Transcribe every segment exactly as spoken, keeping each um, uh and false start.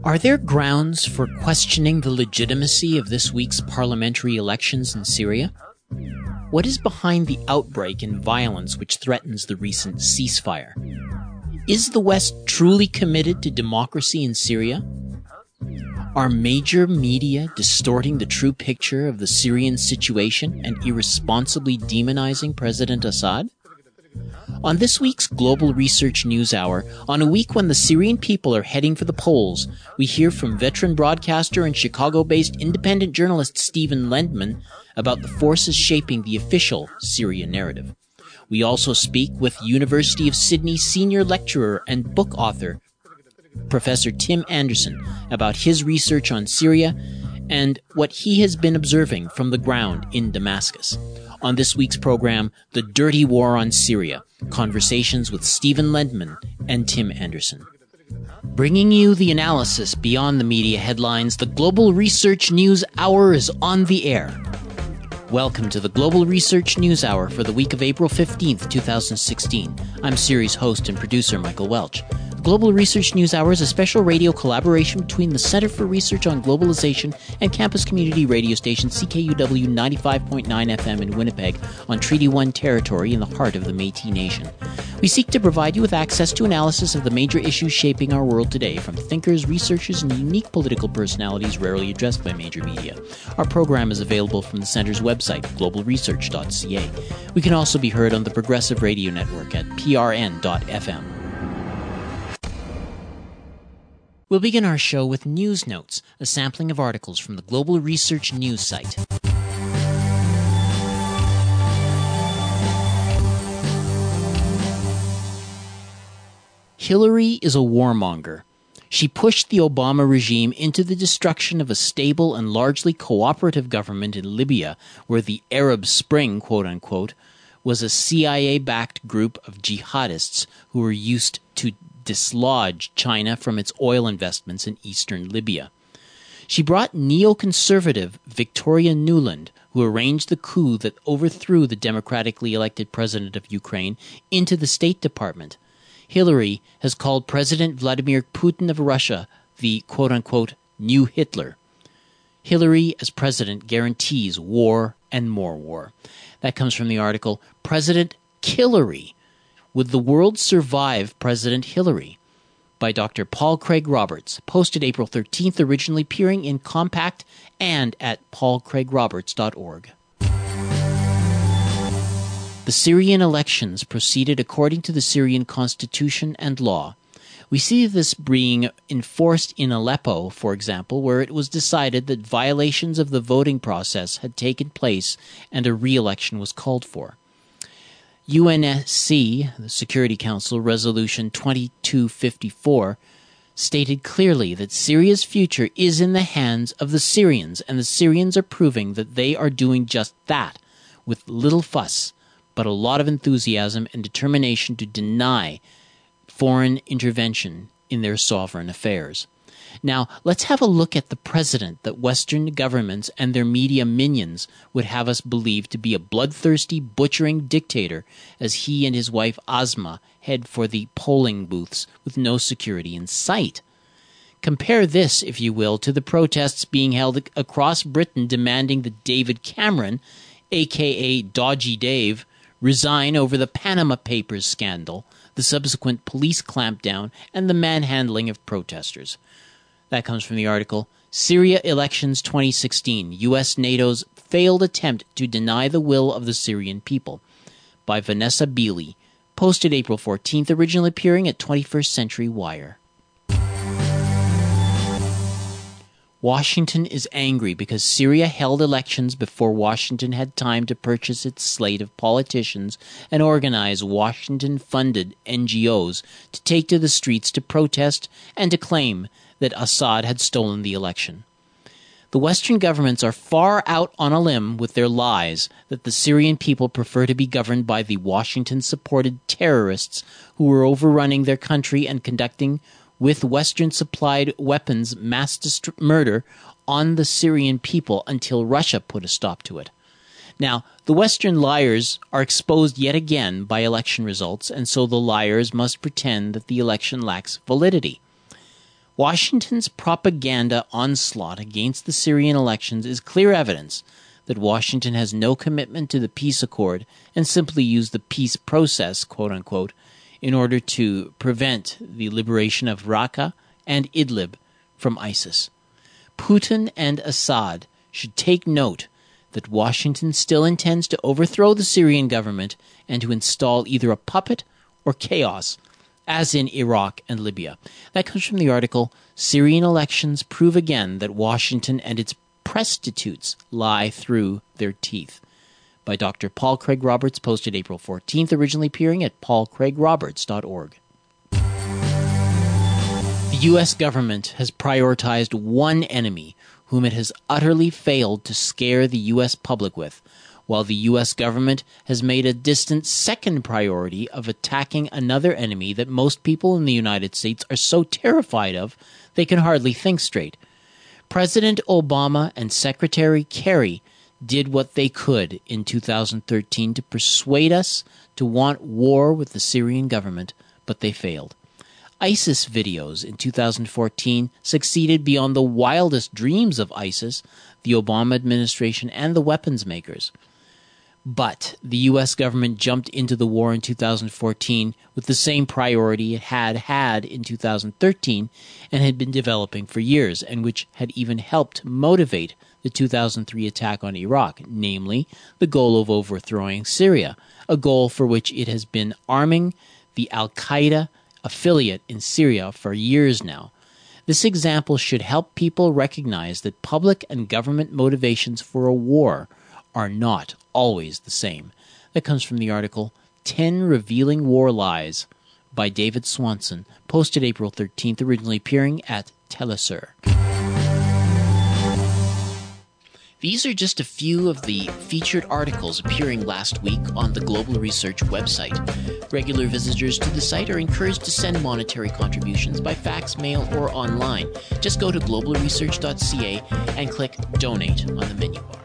Are there grounds for questioning the legitimacy of this week's parliamentary elections in Syria? What is behind the outbreak in violence which threatens the recent ceasefire? Is the West truly committed to democracy in Syria? Are major media distorting the true picture of the Syrian situation and irresponsibly demonizing President Assad? On this week's Global Research News Hour, on a week when the Syrian people are heading for the polls, we hear from veteran broadcaster and Chicago-based independent journalist Stephen Lendman about the forces shaping the official Syria narrative. We also speak with University of Sydney senior lecturer and book author Professor Tim Anderson about his research on Syria and what he has been observing from the ground in Damascus. On this week's program, The Dirty War on Syria, conversations with Stephen Lendman and Tim Anderson. Bringing you the analysis beyond the media headlines, the Global Research News Hour is on the air. Welcome to the Global Research News Hour for the week of April fifteenth, twenty sixteen. I'm series host and producer Michael Welch. The Global Research News Hour is a special radio collaboration between the Center for Research on Globalization and campus community radio station C K U W ninety-five point nine F M in Winnipeg on Treaty one territory in the heart of the Métis Nation. We seek to provide you with access to analysis of the major issues shaping our world today from thinkers, researchers, and unique political personalities rarely addressed by major media. Our program is available from the Center's website, global research dot c a. We can also be heard on the Progressive Radio Network at p r n dot f m. We'll begin our show with News Notes, a sampling of articles from the Global Research News site. Hillary is a warmonger. She pushed the Obama regime into the destruction of a stable and largely cooperative government in Libya, where the Arab Spring, quote-unquote, was a C I A-backed group of jihadists who were used to dislodge China from its oil investments in eastern Libya. She brought neoconservative Victoria Nuland, who arranged the coup that overthrew the democratically elected president of Ukraine, into the State Department. Hillary has called President Vladimir Putin of Russia the, quote-unquote, new Hitler. Hillary as president guarantees war and more war. That comes from the article, President Killary. Would the world survive President Hillary? By Doctor Paul Craig Roberts, posted April thirteenth, originally appearing in Compact and at paul craig roberts dot org. The Syrian elections proceeded according to the Syrian constitution and law. We see this being enforced in Aleppo, for example, where it was decided that violations of the voting process had taken place and a re-election was called for. U N S C, the Security Council Resolution twenty-two fifty-four, stated clearly that Syria's future is in the hands of the Syrians, and the Syrians are proving that they are doing just that, with little fuss, but a lot of enthusiasm and determination to deny foreign intervention in their sovereign affairs. Now, let's have a look at the president that Western governments and their media minions would have us believe to be a bloodthirsty, butchering dictator as he and his wife Asma head for the polling booths with no security in sight. Compare this, if you will, to the protests being held across Britain demanding that David Cameron, a k a. Dodgy Dave, resign over the Panama Papers scandal, the subsequent police clampdown, and the manhandling of protesters. That comes from the article, Syria Elections twenty sixteen, U S NATO's Failed Attempt to Deny the Will of the Syrian People, by Vanessa Beeley, posted April fourteenth, originally appearing at twenty-first Century Wire. Washington is angry because Syria held elections before Washington had time to purchase its slate of politicians and organize Washington-funded N G Os to take to the streets to protest and to claim that Assad had stolen the election. The Western governments are far out on a limb with their lies that the Syrian people prefer to be governed by the Washington-supported terrorists who were overrunning their country and conducting with Western-supplied weapons mass dist- murder on the Syrian people until Russia put a stop to it. Now, the Western liars are exposed yet again by election results, and so the liars must pretend that the election lacks validity. Washington's propaganda onslaught against the Syrian elections is clear evidence that Washington has no commitment to the peace accord and simply used the peace process, quote unquote, in order to prevent the liberation of Raqqa and Idlib from ISIS. Putin and Assad should take note that Washington still intends to overthrow the Syrian government and to install either a puppet or chaos, as in Iraq and Libya. That comes from the article, Syrian Elections Prove Again That Washington and Its Prostitutes Lie Through Their Teeth, by Doctor Paul Craig Roberts, posted April fourteenth, originally appearing at paul craig roberts dot org. The U S government has prioritized one enemy whom it has utterly failed to scare the U S public with, while the U S government has made a distant second priority of attacking another enemy that most people in the United States are so terrified of they can hardly think straight. President Obama and Secretary Kerry did what they could in two thousand thirteen to persuade us to want war with the Syrian government, but they failed. ISIS videos in two thousand fourteen succeeded beyond the wildest dreams of ISIS, the Obama administration, and the weapons makers. But the U S government jumped into the war in two thousand fourteen with the same priority it had had in two thousand thirteen and had been developing for years, and which had even helped motivate the two thousand three attack on Iraq, namely the goal of overthrowing Syria, a goal for which it has been arming the Al-Qaeda affiliate in Syria for years now. This example should help people recognize that public and government motivations for a war are not always the same. That comes from the article, ten Revealing War Lies, by David Swanson, posted April thirteenth, originally appearing at Telesur. These are just a few of the featured articles appearing last week on the Global Research website. Regular visitors to the site are encouraged to send monetary contributions by fax, mail, or online. Just go to global research dot c a and click Donate on the menu bar.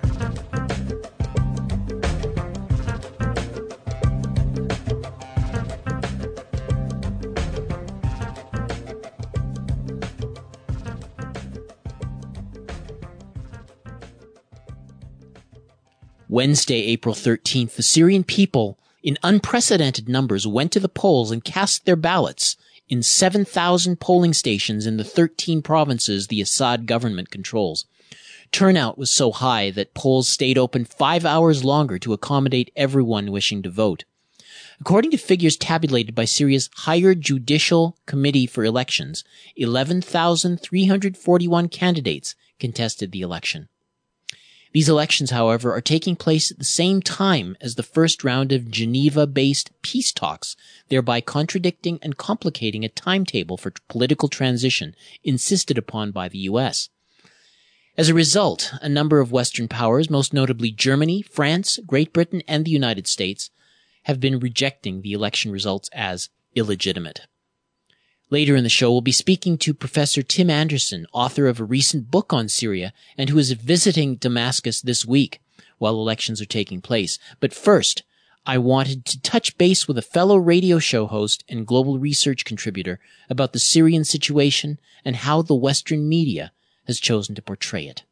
Wednesday, April thirteenth, the Syrian people, in unprecedented numbers, went to the polls and cast their ballots in seven thousand polling stations in the thirteen provinces the Assad government controls. Turnout was so high that polls stayed open five hours longer to accommodate everyone wishing to vote. According to figures tabulated by Syria's Higher Judicial Committee for Elections, eleven thousand three hundred forty-one candidates contested the election. These elections, however, are taking place at the same time as the first round of Geneva-based peace talks, thereby contradicting and complicating a timetable for political transition insisted upon by the U S. As a result, a number of Western powers, most notably Germany, France, Great Britain, and the United States, have been rejecting the election results as illegitimate. Later in the show, we'll be speaking to Professor Tim Anderson, author of a recent book on Syria, and who is visiting Damascus this week while elections are taking place. But first, I wanted to touch base with a fellow radio show host and global research contributor about the Syrian situation and how the Western media has chosen to portray it.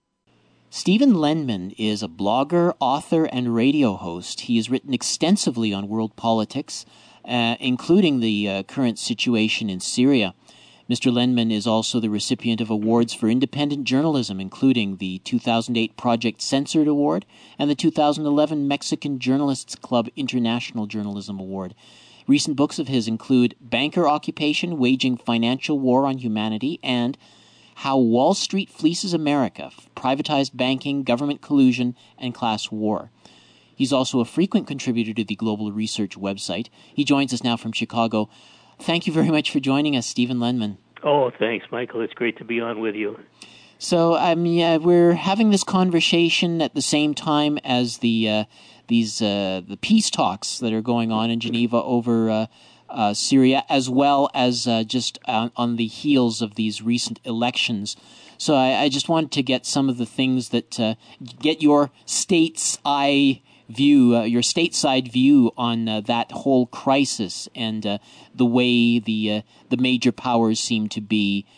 Stephen Lenman is a blogger, author, and radio host. He has written extensively on world politics, Uh, including the uh, current situation in Syria. Mister Lenman is also the recipient of awards for independent journalism, including the two thousand eight Project Censored Award and the two thousand eleven Mexican Journalists Club International Journalism Award. Recent books of his include Banker Occupation, Waging Financial War on Humanity, and How Wall Street Fleeces America, Privatized Banking, Government Collusion, and Class War. He's also a frequent contributor to the Global Research website. He joins us now from Chicago. Thank you very much for joining us, Stephen Lenman. Oh, thanks, Michael. It's great to be on with you. So, I mean, yeah, we're having this conversation at the same time as the uh, these uh, the peace talks that are going on in Geneva over uh, uh, Syria, as well as uh, just on, on the heels of these recent elections. So, I, I just wanted to get some of the things that uh, get your state's eye view, uh, your stateside view on uh, that whole crisis and uh, the way the uh, the major powers seem to be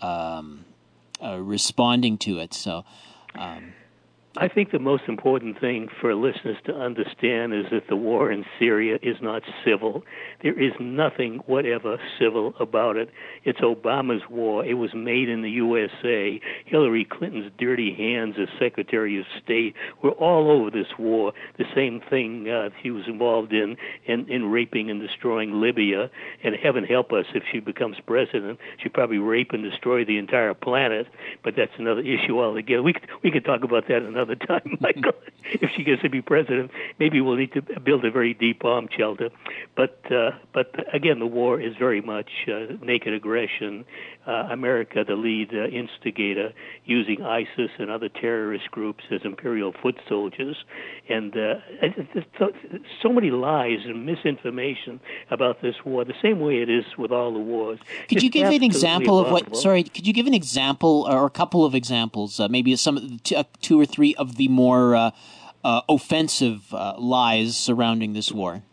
um, uh, responding to it. So. Um, I think the most important thing for listeners to understand is that the war in Syria is not civil. There is nothing whatever civil about it. It's Obama's war. It was made in the U S A. Hillary Clinton's dirty hands as Secretary of State were all over this war. The same thing uh, she was involved in, in, in raping and destroying Libya. And heaven help us, if she becomes president, she'd probably rape and destroy the entire planet. But that's another issue altogether. We could, we could talk about that another the time, Michael. If she gets to be president, maybe we'll need to build a very deep bomb shelter. But uh, but again, the war is very much uh, naked aggression. Uh, America, the lead uh, instigator, using ISIS and other terrorist groups as imperial foot soldiers, and uh, so, so many lies and misinformation about this war. The same way it is with all the wars. Could It's you give an example of what? abominable. Sorry, could you give an example or a couple of examples? Uh, maybe some two, uh, two or three of the more uh, uh, offensive uh, lies surrounding this war.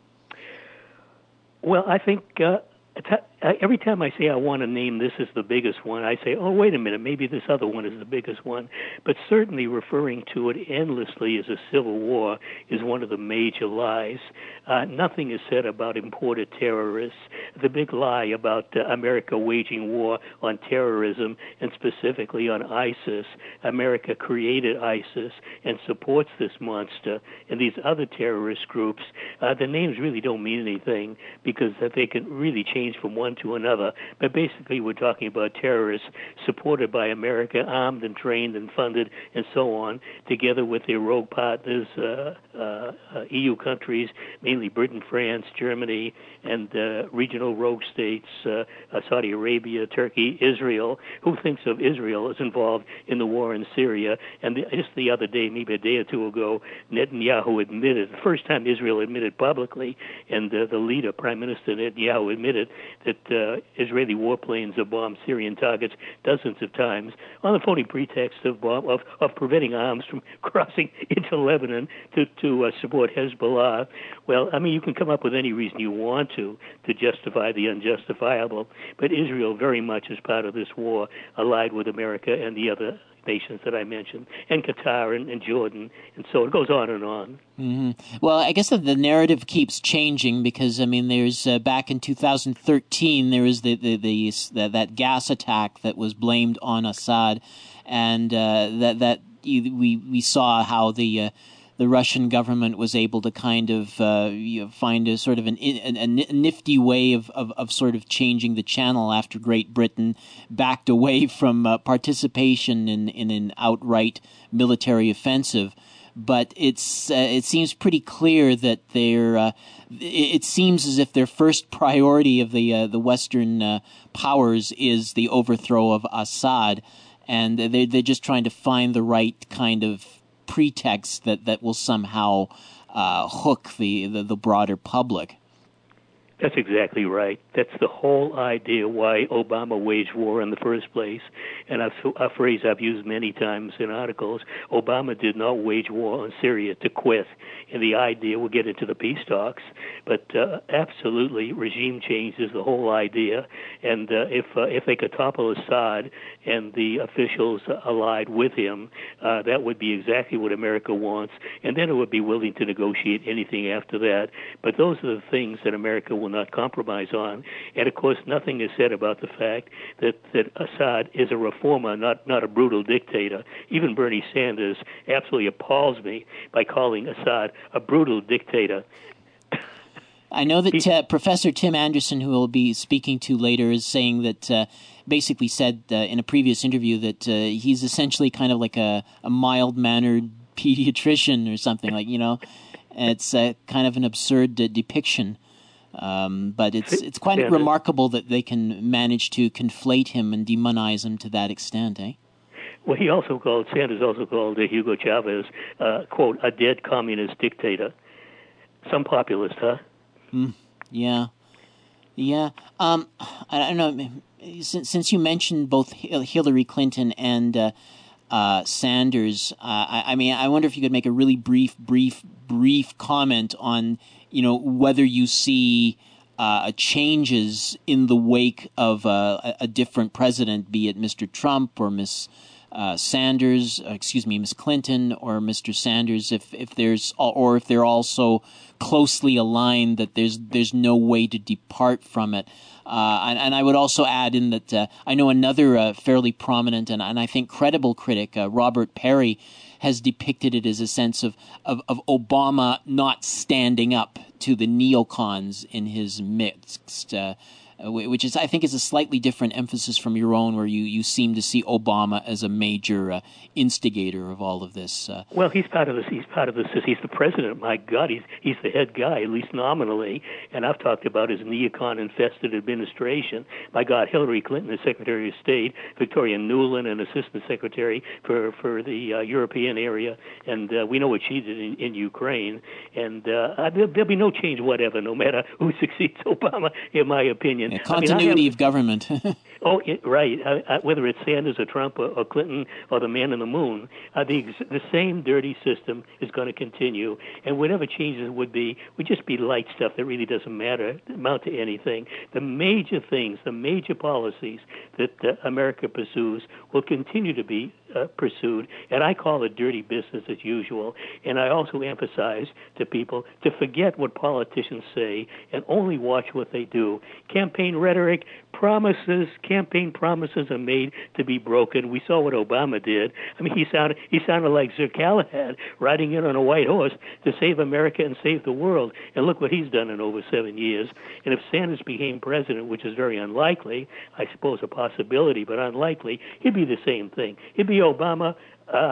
Well, I think uh, every time I say I want to name this as the biggest one, I say, oh, wait a minute, maybe this other one is the biggest one. But certainly referring to it endlessly as a civil war is one of the major lies. Uh, nothing is said about imported terrorists. The big lie about uh, America waging war on terrorism and specifically on ISIS. America created ISIS and supports this monster. And these other terrorist groups, uh, the names really don't mean anything because they can really change from one to another. But basically we're talking about terrorists supported by America, armed and trained and funded and so on, together with their rogue partners, uh, uh, uh, E U countries, mainly Britain, France, Germany, and uh, regional rogue states, uh, uh, Saudi Arabia, Turkey, Israel. Who thinks of Israel as involved in the war in Syria? And the, just the other day, maybe a day or two ago, Netanyahu admitted, the first time Israel admitted publicly, and uh, the leader, Prime Minister Netanyahu, admitted that uh, Israeli warplanes have bombed Syrian targets dozens of times on the phony pretext of bomb, of, of preventing arms from crossing into Lebanon to, to uh, support Hezbollah. Well, I mean, you can come up with any reason you want to to justify the unjustifiable, but Israel very much is part of this war, allied with America and the other nations that I mentioned, and Qatar and, and Jordan, and so it goes on and on. Mm-hmm. Well, I guess that the narrative keeps changing because I mean, there's uh, back in two thousand thirteen there was the the, the, the that gas attack that was blamed on Assad, and uh, that that we we saw how the uh, the Russian government was able to kind of uh, you know, find a sort of an, an, a nifty way of, of, of sort of changing the channel after Great Britain backed away from uh, participation in, in an outright military offensive. But it's uh, it seems pretty clear that they're. Uh, it seems as if their first priority of the uh, the Western uh, powers is the overthrow of Assad, and they they're just trying to find the right kind of pretext that, that will somehow uh, hook the, the, the broader public. That's exactly right. That's the whole idea why Obama waged war in the first place. And a, a phrase I've used many times in articles, Obama did not wage war on Syria to quit. And the idea, we'll get into the peace talks, but uh, absolutely regime change is the whole idea. And uh, if uh, if they could topple Assad and the officials allied with him, uh, that would be exactly what America wants. And then it would be willing to negotiate anything after that. But those are the things that America will not compromise on. And of course, nothing is said about the fact that, that Assad is a reformer, not, not a brutal dictator. Even Bernie Sanders absolutely appalls me by calling Assad a brutal dictator. I know that uh, Professor Tim Anderson, who we'll be speaking to later, is saying that uh, basically said uh, in a previous interview that uh, he's essentially kind of like a, a mild-mannered pediatrician or something, like, you know. It's uh, kind of an absurd uh, depiction. Um, but it's it's quite yeah, remarkable that they can manage to conflate him and demonize him to that extent, eh? Well, he also called, Sanders also called uh, Hugo Chavez, uh, quote, a dead communist dictator. Some populist, huh? Mm, yeah. Yeah. Um, I don't know, since, since you mentioned both Hillary Clinton and uh, uh, Sanders, uh, I, I mean, I wonder if you could make a really brief, brief, brief comment on, you know, whether you see uh, changes in the wake of uh, a, a different president, be it Mister Trump or Miss uh, Sanders, uh, excuse me, Miss Clinton or Mister Sanders, if if there's or if they're also closely aligned, that there's there's no way to depart from it. Uh, and, and I would also add in that uh, I know another uh, fairly prominent and, and I think credible critic, uh, Robert Perry, has depicted it as a sense of, of, of Obama not standing up to the neocons in his midst, uh, which is, I think, is a slightly different emphasis from your own, where you, you seem to see Obama as a major uh, instigator of all of this. Uh, well, he's part of this. He's part of this. He's the president. My God, he's he's the head guy, at least nominally. And I've talked about his neocon-infested administration. My God, Hillary Clinton, the Secretary of State, Victoria Nuland, an Assistant Secretary for for the uh, European area, and uh, we know what she did in, in Ukraine. And uh, there'll, there'll be no change whatever, no matter who succeeds Obama, in my opinion. Yeah, continuity I mean, I have, of government. oh, it, right. I, I, whether it's Sanders or Trump or, or Clinton or the man in the moon, uh, the the same dirty system is going to continue. And whatever changes would be, would just be light stuff that really doesn't matter, amount to anything. The major things, the major policies that uh, America pursues will continue to be uh, pursued. And I call it dirty business as usual. And I also emphasize to people to forget what politicians say and only watch what they do. Campaign rhetoric, promises, campaign promises are made to be broken. We saw what Obama did. I mean, he sounded he sounded like Sir Galahad riding in on a white horse to save America and save the world. And look what he's done in over seven years. And if Sanders became president, which is very unlikely, I suppose a possibility, but unlikely, he'd be the same thing. He'd be Obama. Uh,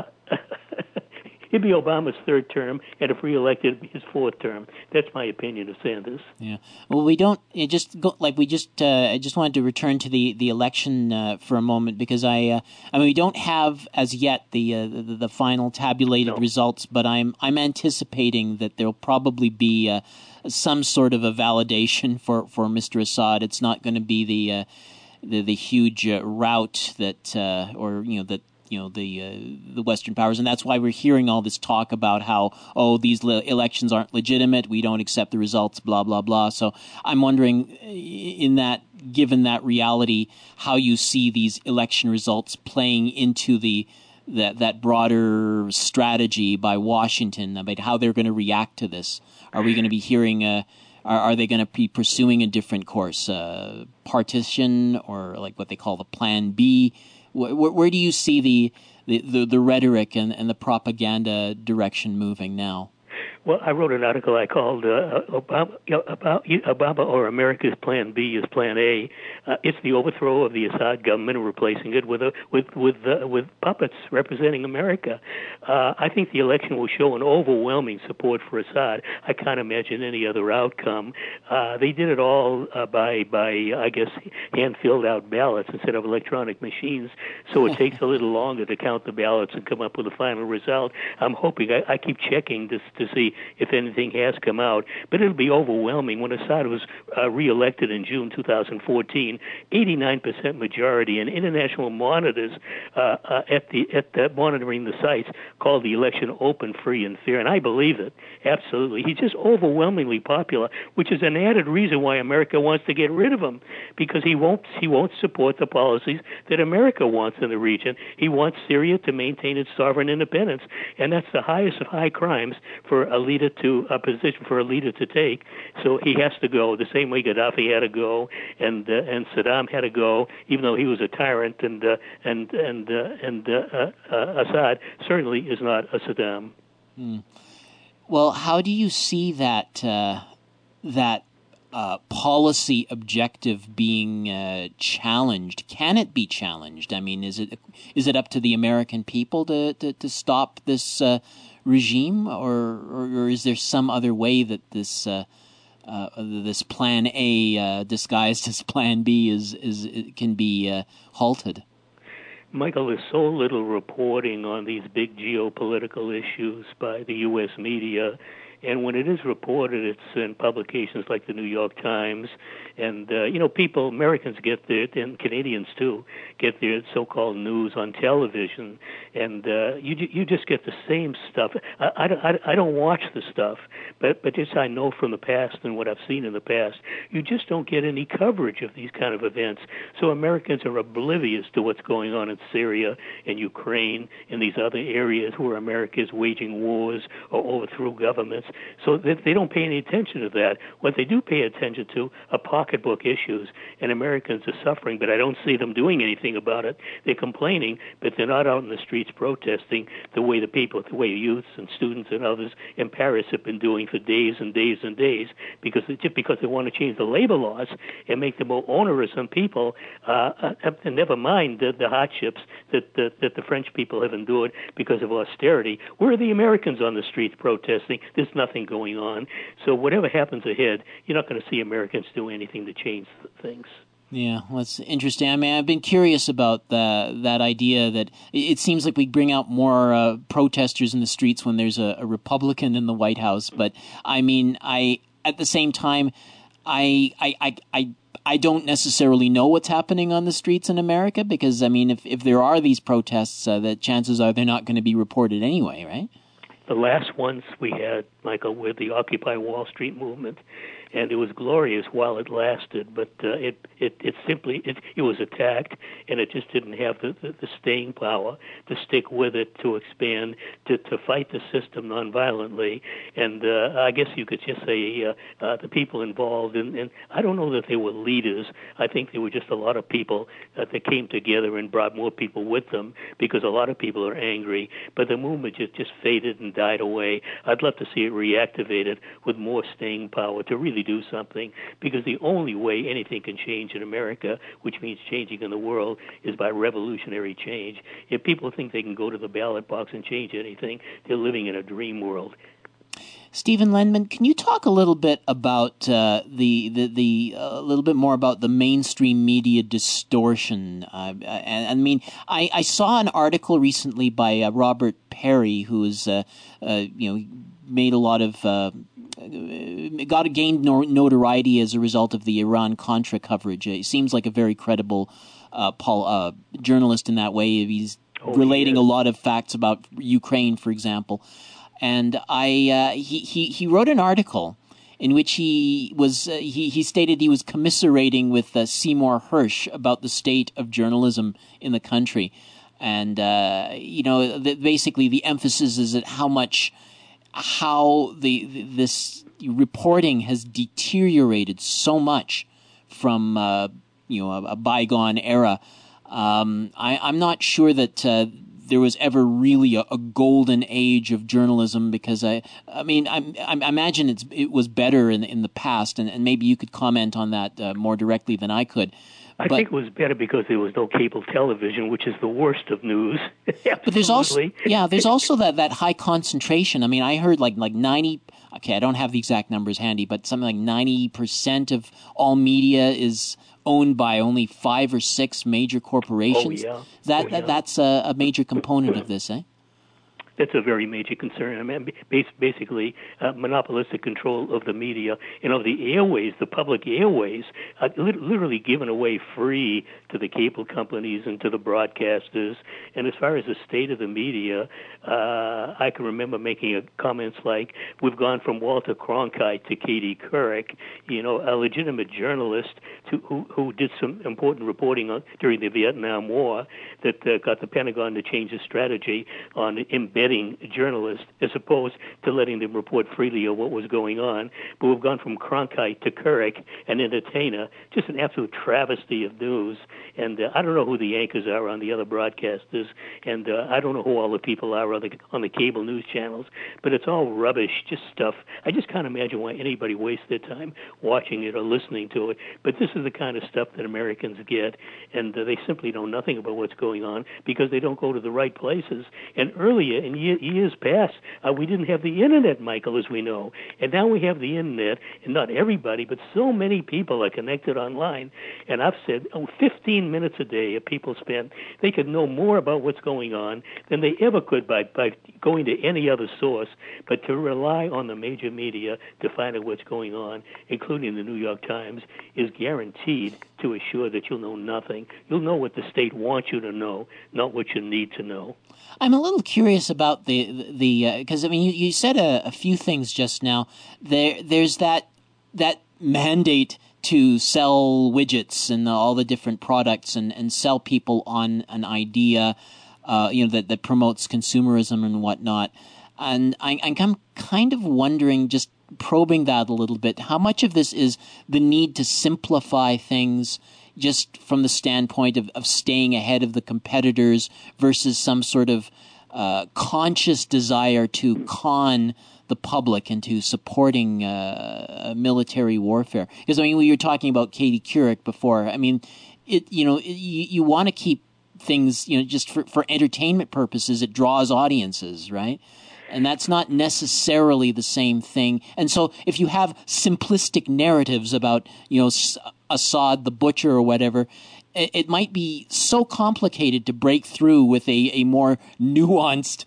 He'd be Obama's third term, and if reelected, it'd be his fourth term. That's my opinion of Sanders. Yeah. Well, we don't it just go, like we just. Uh, I just wanted to return to the the election uh, for a moment, because I. Uh, I mean, we don't have as yet the uh, the, the final tabulated no. results, but I'm I'm anticipating that there'll probably be uh, some sort of a validation for, for Mister Assad. It's not going to be the uh, the the huge uh, rout that uh, or you know that. you know, the uh, the Western powers. And that's why we're hearing all this talk about how, oh, these le- elections aren't legitimate, we don't accept the results, blah, blah, blah. So I'm wondering, in that, given that reality, how you see these election results playing into the that that broader strategy by Washington about how they're going to react to this. Are we going to be hearing... Uh, Are, are they going to be pursuing a different course, uh, partition, or like what they call the Plan B? Where, where do you see the the, the, the rhetoric and, and the propaganda direction moving now? Well, I wrote an article I called uh, Obama, about Obama or America's Plan B is Plan A. Uh, it's the overthrow of the Assad government and replacing it with a, with with uh, with puppets representing America. Uh, I think the election will show an overwhelming support for Assad. I can't imagine any other outcome. Uh, they did it all uh, by by I guess hand filled out ballots instead of electronic machines. So it takes a little longer to count the ballots and come up with a final result. I'm hoping I, I keep checking to to see if anything has come out, but it'll be overwhelming. When Assad was uh, reelected in June two thousand fourteen, eighty-nine percent majority, and international monitors uh, uh, at the at the monitoring the sites called the election open, free, and fair, and I believe it absolutely. He's just overwhelmingly popular, which is an added reason why America wants to get rid of him, because he won't he won't support the policies that America wants in the region. He wants Syria to maintain its sovereign independence, and that's the highest of high crimes for a leader to a position for a leader to take. So he has to go the same way Gaddafi had to go, and uh, and Saddam had to go, even though he was a tyrant. And uh, and and uh, and uh, uh, Assad certainly is not a Saddam. Hmm. Well, how do you see that uh, that uh, policy objective being uh, challenged? Can it be challenged? I mean, is it is it up to the American people to to, to stop this Uh, regime, or, or or is there some other way that this uh, uh, this Plan A uh, disguised as Plan B is is it can be uh, halted? Michael, there's so little reporting on these big geopolitical issues by the U S media. And when it is reported, it's in publications like the New York Times And, uh, you know, people, Americans get their, and Canadians too, get their so-called news on television, and uh, you you just get the same stuff. I, I, I don't watch the stuff, but, but just I know from the past and what I've seen in the past, you just don't get any coverage of these kind of events. So Americans are oblivious to what's going on in Syria and Ukraine and these other areas where America is waging wars or overthrew governments. So they, they don't pay any attention to that. What they do pay attention to are pocketbook issues, and Americans are suffering, but I don't see them doing anything about it. They're complaining, but they're not out in the streets protesting the way the people, the way youths and students and others in Paris have been doing for days and days and days, because just because they want to change the labor laws and make them more onerous on people, uh, and never mind the, the hardships that, that that the French people have endured because of austerity. Where are the Americans on the streets protesting? There's nothing going on. So whatever happens ahead, you're not going to see Americans do anything to change things. Yeah, well, it's interesting. I mean, I've been curious about the, that idea that it seems like we bring out more uh, protesters in the streets when there's a, a Republican in the White House. But I mean, I at the same time, I I I. I I don't necessarily know what's happening on the streets in America because, I mean, if, if there are these protests, uh, the chances are they're not going to be reported anyway, right? The last ones we had, Michael, were the Occupy Wall Street movement, and it was glorious while it lasted, but uh, it, it it simply, it, it was attacked, and it just didn't have the, the, the staying power to stick with it, to expand, to, to fight the system nonviolently. And uh, I guess you could just say uh, uh, the people involved, and, and I don't know that they were leaders. I think they were just a lot of people uh, that came together and brought more people with them, because a lot of people are angry, but the movement just, just faded and died away. I'd love to see it reactivated with more staying power to really do something, because the only way anything can change in America, which means changing in the world, is by revolutionary change. If people think they can go to the ballot box and change anything, they're living in a dream world. Stephen Lendman, can you talk a little bit about uh, the the the a uh, little bit more about the mainstream media distortion? Uh, and, I mean, I, I saw an article recently by uh, Robert Perry, who's uh, uh, you know made a lot of uh, got gained notoriety as a result of the Iran-Contra coverage. It seems like a very credible uh, Paul, uh, journalist in that way. He's oh, relating yeah. a lot of facts about Ukraine, for example. And I uh, he, he he wrote an article in which he was uh, he he stated he was commiserating with uh, Seymour Hersh about the state of journalism in the country, and uh, you know the, basically the emphasis is at how much how the, the this reporting has deteriorated so much from uh, you know a, a bygone era. Um, I, I'm not sure that. Uh, there was ever really a, a golden age of journalism, because I, I mean, I, I imagine it's, it was better in in the past, and, and maybe you could comment on that uh, more directly than I could. I but, think it was better because there was no cable television, which is the worst of news. But there's also, yeah, there's also that, that high concentration. I mean, I heard like like ninety. Okay, I don't have the exact numbers handy, but something like ninety percent of all media is owned by only five or six major corporations. Oh, yeah. That, oh, that yeah. That's a, a major component of this, eh? That's a very major concern. I mean, basically, uh, monopolistic control of the media and of the airways, the public airways, uh, literally given away free to the cable companies and to the broadcasters. And as far as the state of the media, uh, I can remember making a, comments like, we've gone from Walter Cronkite to Katie Couric, you know, a legitimate journalist to, who, who did some important reporting on, during the Vietnam War that uh, got the Pentagon to change the strategy on embedding journalists as opposed to letting them report freely on what was going on. But we've gone from Cronkite to Couric, an entertainer, just an absolute travesty of news. And uh, I don't know who the anchors are on the other broadcasters, and uh, I don't know who all the people are on the, on the cable news channels, but it's all rubbish, just stuff. I just can't imagine why anybody wastes their time watching it or listening to it. But this is the kind of stuff that Americans get, and uh, they simply know nothing about what's going on because they don't go to the right places. And earlier, in years past, uh, we didn't have the internet, Michael, as we know. And now we have the internet, and not everybody, but so many people are connected online. And I've said, oh, fifteen ten minutes a day of people spend, they could know more about what's going on than they ever could by, by going to any other source. But to rely on the major media to find out what's going on, including the New York Times, is guaranteed to assure that you'll know nothing. You'll know what the state wants you to know, not what you need to know. I'm a little curious about the the because uh, I mean you, you said a, a few things just now. There there's that that mandate to sell widgets and all the different products and, and sell people on an idea, uh, you know, that, that promotes consumerism and whatnot. And I, I'm kind of wondering, just probing that a little bit, how much of this is the need to simplify things just from the standpoint of, of staying ahead of the competitors versus some sort of uh, conscious desire to con the public into supporting uh, military warfare? Because I mean, we were talking about Katie Couric before. I mean, it you know it, you, you want to keep things, you know, just for, for entertainment purposes. It draws audiences, right? And that's not necessarily the same thing. And so, if you have simplistic narratives about, you know, Assad the butcher or whatever, it, it might be so complicated to break through with a, a more nuanced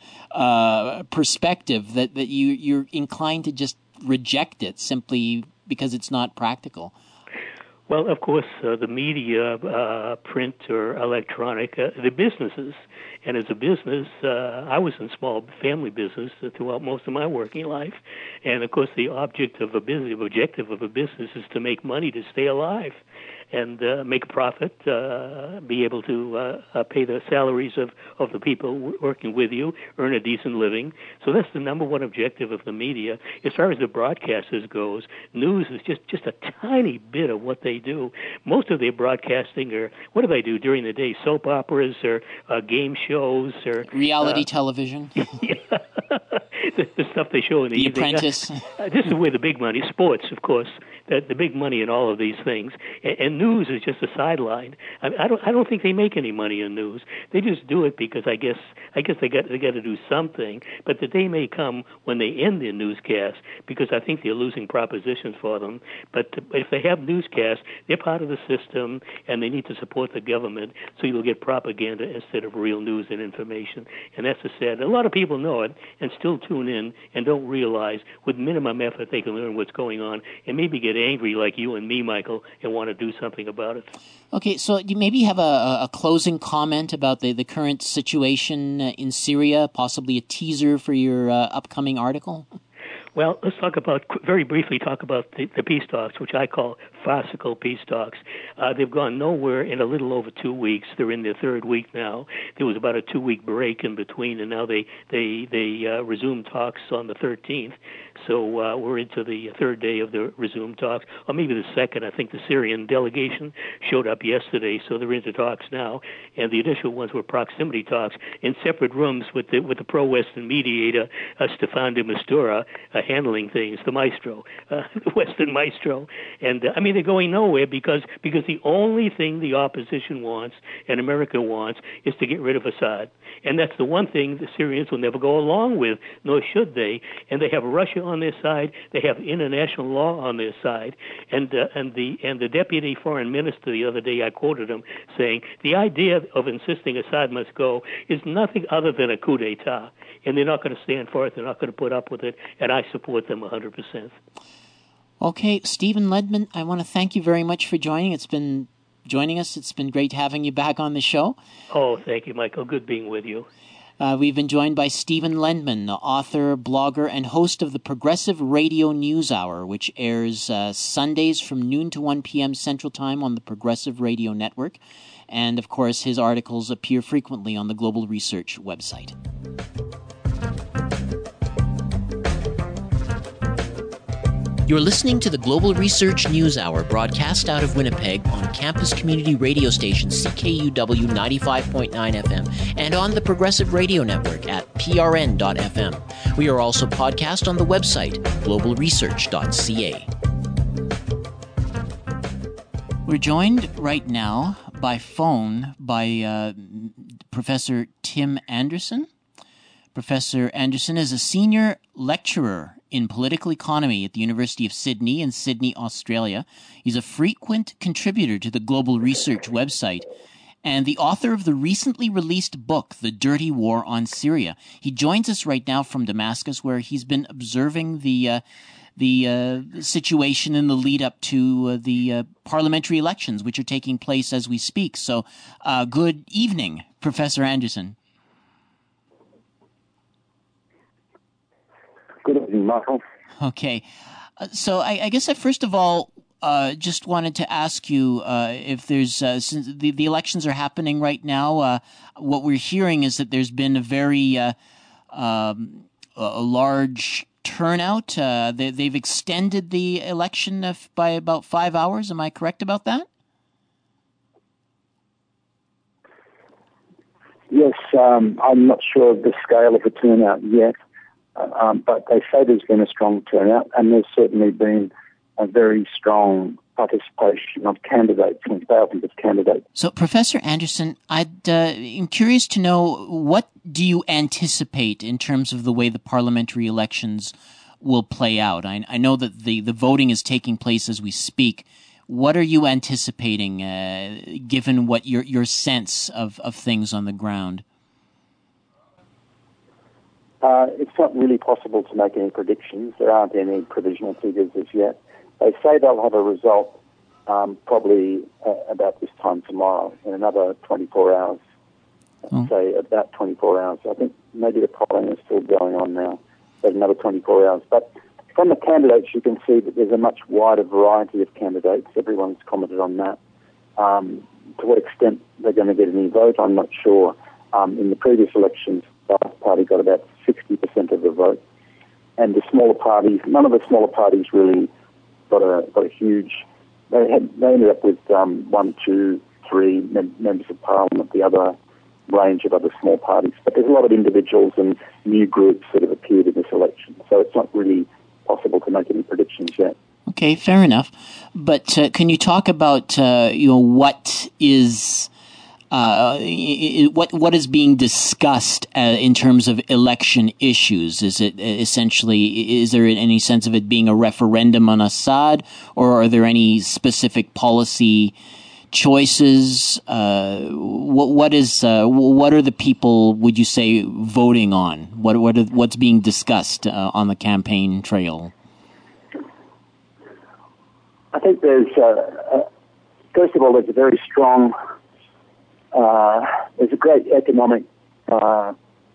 uh, perspective that, that you, you're inclined to just reject it simply because it's not practical. Well, of course, uh, the media, uh, print or electronic, uh, the businesses. And as a business, uh, I was in small family business throughout most of my working life. And, of course, the object of a business, objective of a business is to make money to stay alive and uh, make a profit, uh, be able to uh, uh, pay the salaries of, of the people working with you, earn a decent living. So that's the number one objective of the media. As far as the broadcasters goes, news is just, just a tiny bit of what they do. Most of their broadcasting are, what do they do during the day? Soap operas or uh, game shows or reality uh, television. Yeah. the, the stuff they show in the, the evening. Apprentice. Uh, this is where the big money, sports, of course, the, the big money in all of these things, and, and news is just a sideline. I, I don't, I don't think they make any money in news. They just do it because I guess, I guess they got, they got to do something. But the day may come when they end their newscast, because I think they're losing propositions for them. But if they have newscasts, they're part of the system, and they need to support the government. So you'll get propaganda instead of real news and information, and that's a sad. A lot of people know it and still tune in and don't realize with minimum effort they can learn what's going on and maybe get angry like you and me, Michael, and want to do something about it. Okay, so you maybe have a, a closing comment about the, the current situation in Syria, possibly a teaser for your uh, upcoming article? Well, let's talk about, very briefly, talk about the, the peace talks, which I call farcical peace talks. Uh, they've gone nowhere in a little over two weeks. They're in their third week now. There was about a two-week break in between, and now they they they uh, resumed talks on the thirteenth. So uh, we're into the third day of the resumed talks, or maybe the second. I think the Syrian delegation showed up yesterday, so they're into talks now. And the initial ones were proximity talks in separate rooms with the with the pro-Western mediator, uh, Stefan de Mistura, uh, handling things, the maestro, uh, the Western maestro. And uh, I mean, they're going nowhere because because the only thing the opposition wants and America wants is to get rid of Assad. And that's the one thing the Syrians will never go along with, nor should they. And they have Russia on their side. They have international law on their side. And uh, and the and the deputy foreign minister the other day, I quoted him saying, the idea of insisting Assad must go is nothing other than a coup d'etat. And they're not going to stand for it. They're not going to put up with it. And I support them one hundred percent. Okay, Stephen Ledman, I want to thank you very much for joining. It's been joining us. It's been great having you back on the show. Oh, thank you, Michael. Good being with you. Uh, we've been joined by Stephen Ledman, author, blogger, and host of the Progressive Radio News Hour, which airs uh, Sundays from noon to one p.m. Central Time on the Progressive Radio Network. And, of course, his articles appear frequently on the Global Research website. You're listening to the Global Research News Hour, broadcast out of Winnipeg on campus community radio station C K U W ninety-five point nine F M and on the Progressive Radio Network at P R N dot F M. We are also podcast on the website global research dot c a. We're joined right now by phone by uh, Professor Tim Anderson. Professor Anderson is a senior lecturer in political economy at the University of Sydney in Sydney, Australia. He's a frequent contributor to the Global Research website and the author of the recently released book, The Dirty War on Syria. He joins us right now from Damascus, where he's been observing the uh, the uh, situation in the lead up to uh, the uh, parliamentary elections, which are taking place as we speak. So, uh, good evening, Professor Anderson. Good evening, Michael. Okay. Uh, so I, I guess I first of all uh, just wanted to ask you uh, if there's, uh, since the, the elections are happening right now, uh, what we're hearing is that there's been a very uh, um, a large turnout. Uh, they, they've extended the election of, by about five hours. Am I correct about that? Yes, um, I'm not sure of the scale of the turnout yet. Um, but they say there's been a strong turnout, and there's certainly been a very strong participation of candidates and thousands of candidates. So, Professor Anderson, I'd, uh, I'm curious to know, what do you anticipate in terms of the way the parliamentary elections will play out? I, I know that the, the voting is taking place as we speak. What are you anticipating, uh, given what your your sense of, of things on the ground? Uh, it's not really possible to make any predictions. There aren't any provisional figures as yet. They say they'll have a result um, probably uh, about this time tomorrow, in another twenty-four hours. Oh. Say about twenty-four hours. I think maybe the polling is still going on now, but another twenty-four hours. But from the candidates, you can see that there's a much wider variety of candidates. Everyone's commented on that. Um, to what extent they're going to get any vote, I'm not sure. Um, in the previous elections, the Ba'ath Party got about sixty percent of the vote. And the smaller parties, none of the smaller parties really got a, got a huge... They had they ended up with um, one, two, three mem- members of parliament, the other range of other small parties. But there's a lot of individuals and new groups that have appeared in this election. So it's not really possible to make any predictions yet. Okay, fair enough. But uh, can you talk about uh, you know what is... Uh, what what is being discussed uh, in terms of election issues? Is it essentially, is there any sense of it being a referendum on Assad, or are there any specific policy choices? Uh, what what is uh, what are the people, would you say, voting on? What what are, what's being discussed uh, on the campaign trail? I think there's uh, uh, first of all, there's a very strong. Uh, there's a great economic uh,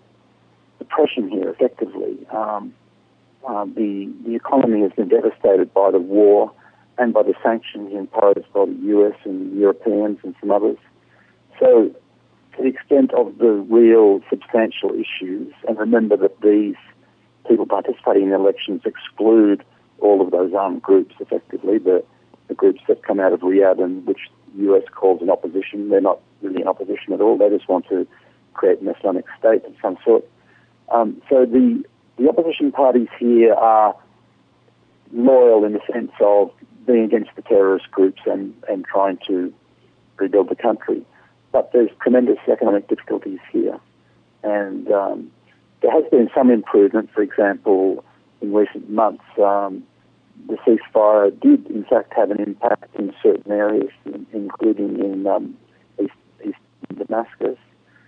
depression here, effectively. Um, uh, the, the economy has been devastated by the war and by the sanctions imposed by the U S and Europeans and some others. So to the extent of the real substantial issues, and remember that these people participating in the elections exclude all of those armed groups, effectively, the, the groups that come out of Riyadh and which the U S calls an opposition. They're not really in opposition at all. They just want to create an Islamic state of some sort. Um, so the the opposition parties here are loyal in the sense of being against the terrorist groups and, and trying to rebuild the country. But there's tremendous economic difficulties here. And um, there has been some improvement. For example, in recent months, um, the ceasefire did, in fact, have an impact in certain areas, including in um, East, East Damascus.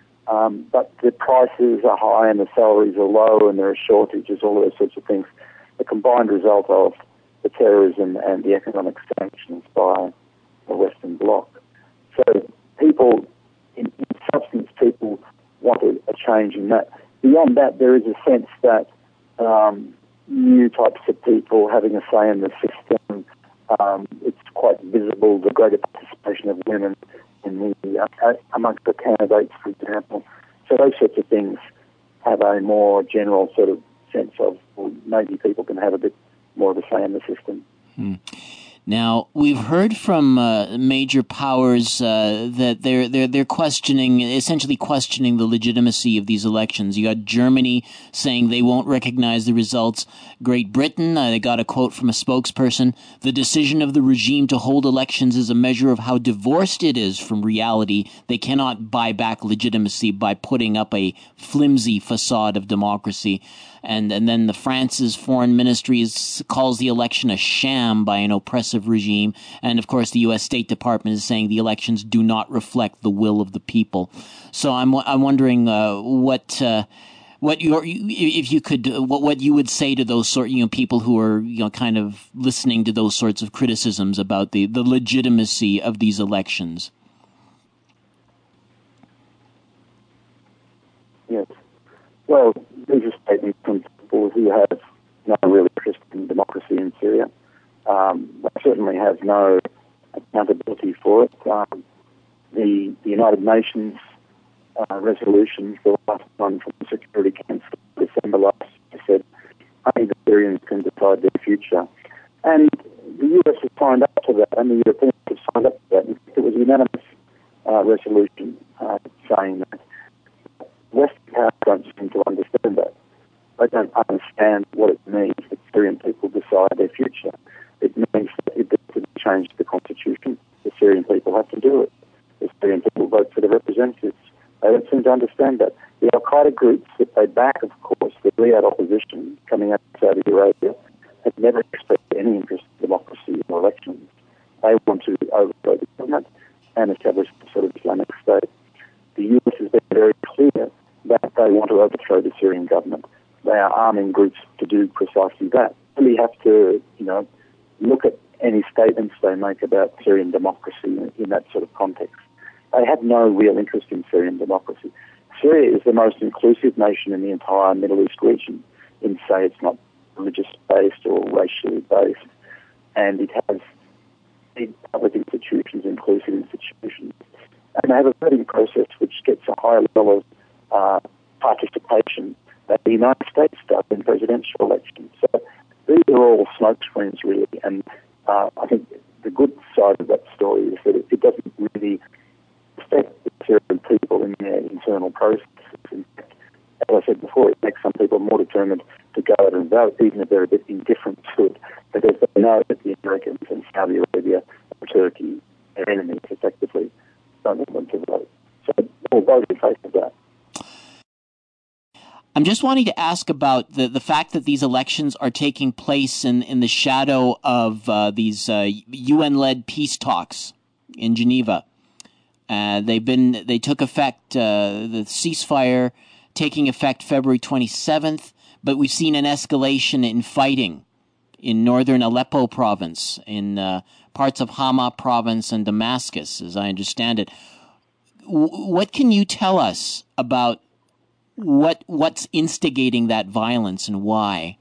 Um, but the prices are high and the salaries are low and there are shortages, all those sorts of things. The combined result of the terrorism and the economic sanctions by the Western Bloc. So people, in, in substance, people want a, a change in that. Beyond that, there is a sense that um, new types of people having a say in the system, um, it's quite visible, the greater participation of women in the, uh, amongst the candidates, for example. So those sorts of things have a more general sort of sense of, well, maybe people can have a bit more of a say in the system. Hmm. Now, we've heard from uh, major powers uh, that they're they're they're questioning, essentially questioning the legitimacy of these elections. You got Germany saying they won't recognize the results. Great Britain, uh, they got a quote from a spokesperson: "The decision of the regime to hold elections is a measure of how divorced it is from reality. They cannot buy back legitimacy by putting up a flimsy facade of democracy." And, and then the France's foreign ministry is, calls the election a sham by an oppressive regime. And, of course, the U S State Department is saying the elections do not reflect the will of the people. So I'm I'm wondering uh, what uh, what you if you could what what you would say to those sort you know people who are you know kind of listening to those sorts of criticisms about the, the legitimacy of these elections. Yes. Well, these are statements from people who have no real interest in democracy in Syria. Um, they certainly have no accountability for it. Um, the, the United Nations uh, resolutions, the last one from the Security Council in December last year, said only the Syrians can decide their future. And the U S has signed up to that, and the Europeans have signed up to that. In fact, it was a unanimous uh, resolution uh, saying that. Western powers don't seem to understand that. They don't understand what it means that Syrian people decide their future. It means that if they change the constitution, the Syrian people have to do it. The Syrian people vote for the representatives. They don't seem to understand that. The Al-Qaeda groups that they back, of course, the Riyadh opposition coming out of Saudi Arabia, have never expressed any interest in democracy or elections. They want to overthrow the government and establish the sort of Islamic State. The U S has been very clear that they want to overthrow the Syrian government. They are arming groups to do precisely that. We have to, you know, look at any statements they make about Syrian democracy in, in that sort of context. They have no real interest in Syrian democracy. Syria is the most inclusive nation in the entire Middle East region, in say it's not religious-based or racially based, and it has big public institutions, inclusive institutions. And they have a voting process which gets a higher level of uh, participation that the United States does in presidential elections. So these are all smokescreens, really, and uh, I think the good side of that story is that it, it doesn't really affect the Syrian people in their internal processes. In fact, as I said before, it makes some people more determined to go out and vote, even if they're a bit indifferent to it, because they know that the Americans and Saudi Arabia and Turkey, their enemies, effectively, don't want them to vote. So we'll vote in favour of that. I'm just wanting to ask about the, the fact that these elections are taking place in, in the shadow of uh, these uh, U N-led peace talks in Geneva. Uh, they've been they took effect uh, the ceasefire taking effect February twenty-seventh, but we've seen an escalation in fighting in northern Aleppo province, in uh, parts of Hama province and Damascus, as I understand it. W- what can you tell us about What what's instigating that violence and why?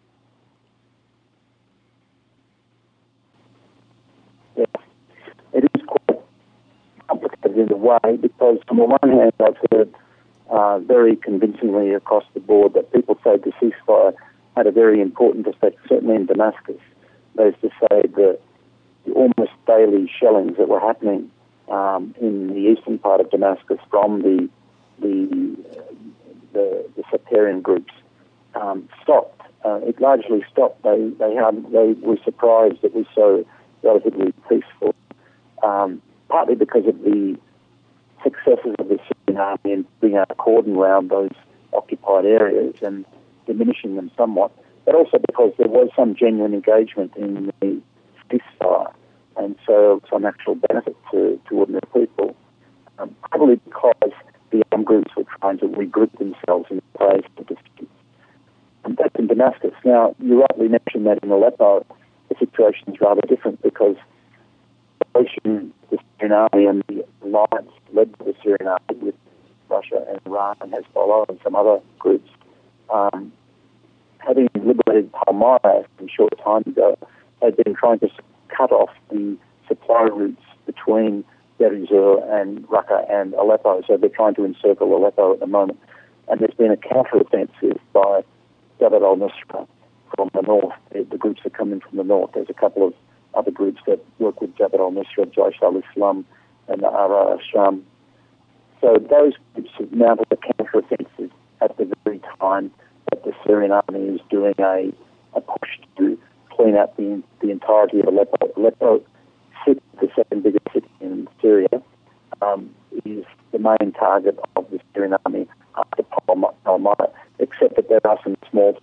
Yes. It is quite complicated in a way because, on the one hand, I've heard uh, very convincingly across the board that people say the ceasefire had a very important effect, certainly in Damascus. That is to say, the, the almost daily shellings that were happening um, in the eastern part of Damascus from the the The, the sectarian groups um, stopped. Uh, it largely stopped. They they had they were surprised it was so relatively peaceful, um, partly because of the successes of the Syrian army in putting a cordon around those occupied areas and diminishing them somewhat, but also because there was some genuine engagement in the ceasefire, and so some actual benefit to, to ordinary people. Um, probably because the armed groups were trying to regroup themselves in place to disputes. And that's in Damascus. Now, you rightly mentioned that in Aleppo, the situation is rather different because the Syrian army and the alliance led by the Syrian army with Russia and Iran and Hezbollah and some other groups, um, having liberated Palmyra a short time ago, had been trying to cut off the supply routes between Deir ez-Zor and Raqqa and Aleppo, so they're trying to encircle Aleppo at the moment. And there's been a counter-offensive by Jabhat al-Nusra from the north. The, the groups that come in from the north. There's a couple of other groups that work with Jabhat al-Nusra, Jaish al-Islam and the Ara al-Sham. So those groups have mounted a counter-offensive at the very time that the Syrian army is doing a, a push to clean out the, the entirety of Aleppo. Aleppo City, the second biggest city in Syria, um, is the main target of the Syrian army after Palmyra, except that there are some small strategic